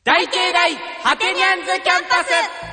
大慶大ハテニャンズキャンパス。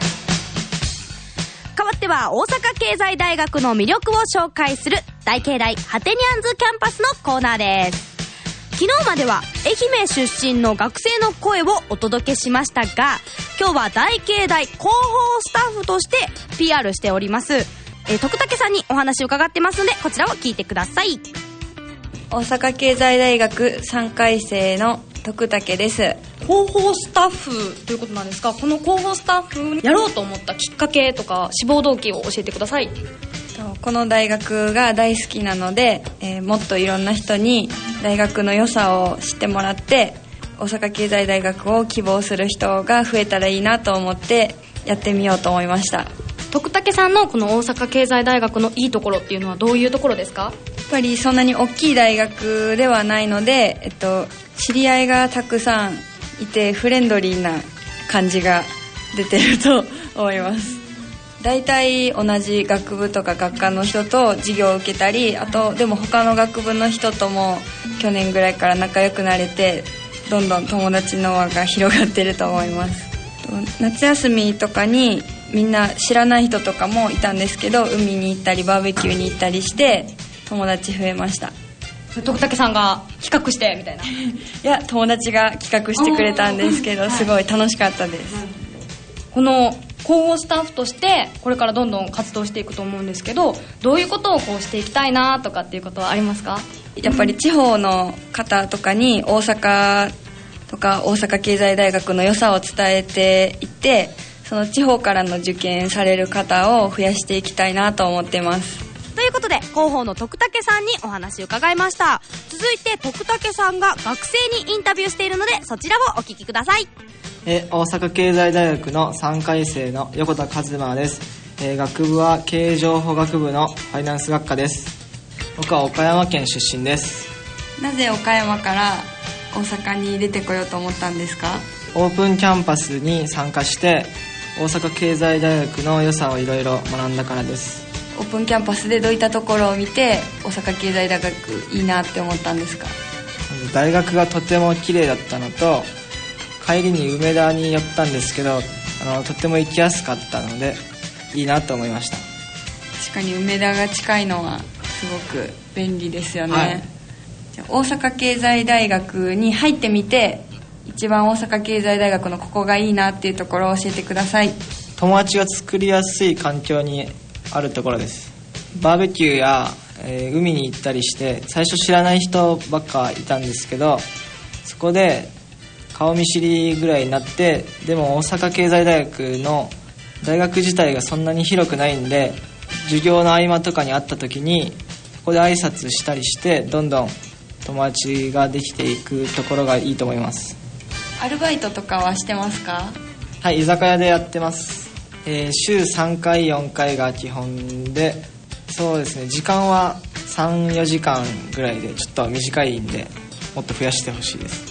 変わっては大阪経済大学の魅力を紹介する大慶大ハテニャンズキャンパスのコーナーです。昨日までは愛媛出身の学生の声をお届けしましたが、今日は大慶大広報スタッフとして PR しております徳武さんにお話を伺ってますので、こちらを聞いてください。 大阪経済大学3回生の徳武です。 広報スタッフということなんですが、この広報スタッフやろうと思ったきっかけとか志望動機を教えてください。 この大学が大好きなので、もっといろんな人に大学の良さを知ってもらって、大阪経済大学を希望する人が増えたらいいなと思ってやってみようと思いました。 徳武さんのこの大阪経済大学のいいところっていうのはどういうところですか？ やっぱりそんなに大きい大学ではないので、知り合いがたくさんいてフレンドリーな感じが出てると思います。だいたい同じ学部とか学科の人と授業を受けたり、あとでも他の学部の人とも去年ぐらいから仲良くなれて、どんどん友達の輪が広がってると思います。夏休みとかにみんな知らない人とかもいたんですけど、海に行ったりバーベキューに行ったりして友達増えました。 徳武さんが企画してみたいな？いや、友達が企画してくれたんですけど、すごい楽しかったです。 この広報スタッフとしてこれからどんどん活動していくと思うんですけど、どういうことをこうしていきたいなとかっていうことはありますか？ やっぱり地方の方とかに大阪とか大阪経済大学の良さを伝えていって、その地方からの受験される方を増やしていきたいなと思っています。 ということで広報の徳武さんにお話を伺いました。続いて徳武さんが学生にインタビューしているので、そちらをお聞きください。 大阪経済大学の3回生の横田和馬です。学部は経営情報学部のファイナンス学科です。僕は岡山県出身です。 なぜ岡山から大阪に出てこようと思ったんですか？ オープンキャンパスに参加して大阪経済大学の良さをいろいろ学んだからです。 オープンキャンパスでどういったところを見て大阪経済大学いいなって思ったんですか？ 大学がとても綺麗だったのと、帰りに梅田に寄ったんですけど、とても行きやすかったのでいいなと思いました。 確かに梅田が近いのはすごく便利ですよね、 はい。 じゃあ大阪経済大学に入ってみて一番大阪経済大学のここがいいなっていうところを教えてください。 友達が作りやすい環境にあるところです。バーベキューや、海に行ったりして最初知らない人ばっかいたんですけど、そこで顔見知りぐらいになって、でも大阪経済大学の大学自体がそんなに広くないんで、授業の合間とかに会った時にそこで挨拶したりして、どんどん友達ができていくところがいいと思います。 アルバイトとかはしてますか？ はい、居酒屋でやってます。週3回4回が基本で、そうですね、時間は 3,4 時間ぐらいでちょっと短いんで、もっと増やしてほしいです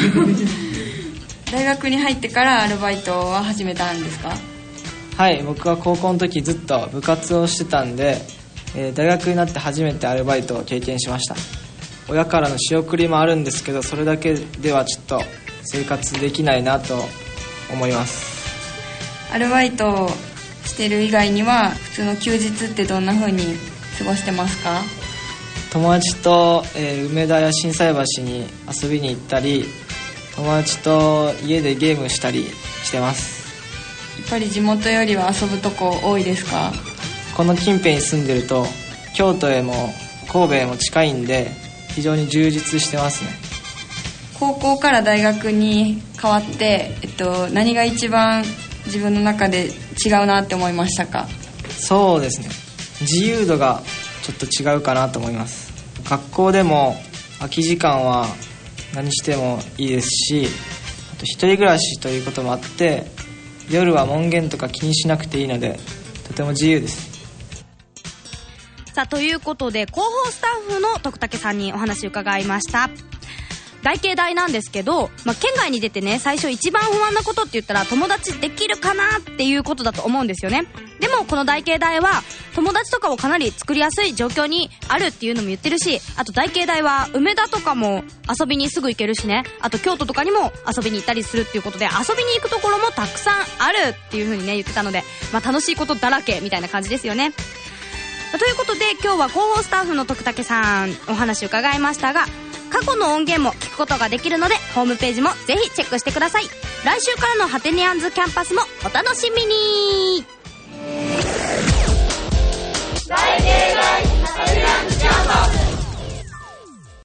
大学に入ってからアルバイトは始めたんですか？ はい、僕は高校の時ずっと部活をしてたんで、大学になって初めてアルバイトを経験しました。親からの仕送りもあるんですけど、それだけではちょっと生活できないなと思います。 アルバイトをしてる以外には普通の休日ってどんな風に過ごしてますか？ 友達と、梅田や心斎橋に遊びに行ったり、友達と家でゲームしたりしてます。 やっぱり地元よりは遊ぶとこ多いですか？ この近辺に住んでると京都へも神戸へも近いんで、非常に充実してますね。 高校から大学に変わって、何が一番自分の中で違うなって思いましたか？ そうですね、自由度がちょっと違うかなと思います。学校でも空き時間は何してもいいですし、あと一人暮らしということもあって、夜は門限とか気にしなくていいので、とても自由です。 さあ、ということで広報スタッフの徳武さんにお話を伺いました。大慶大なんですけど、県外に出てね、最初一番不安なことって言ったら友達できるかなっていうことだと思うんですよね。でももこの大慶大は友達とかをかなり作りやすい状況にあるっていうのも言ってるし、あと大慶大は梅田とかも遊びにすぐ行けるしね、あと京都とかにも遊びに行ったりするっていうことで、遊びに行くところもたくさんあるっていう風にね言ってたので、楽しいことだらけみたいな感じですよね。ということで今日は広報スタッフの徳武さんお話伺いましたが、過去の音源も聞くことができるのでホームページもぜひチェックしてください。来週からのハテニアンズキャンパスもお楽しみに。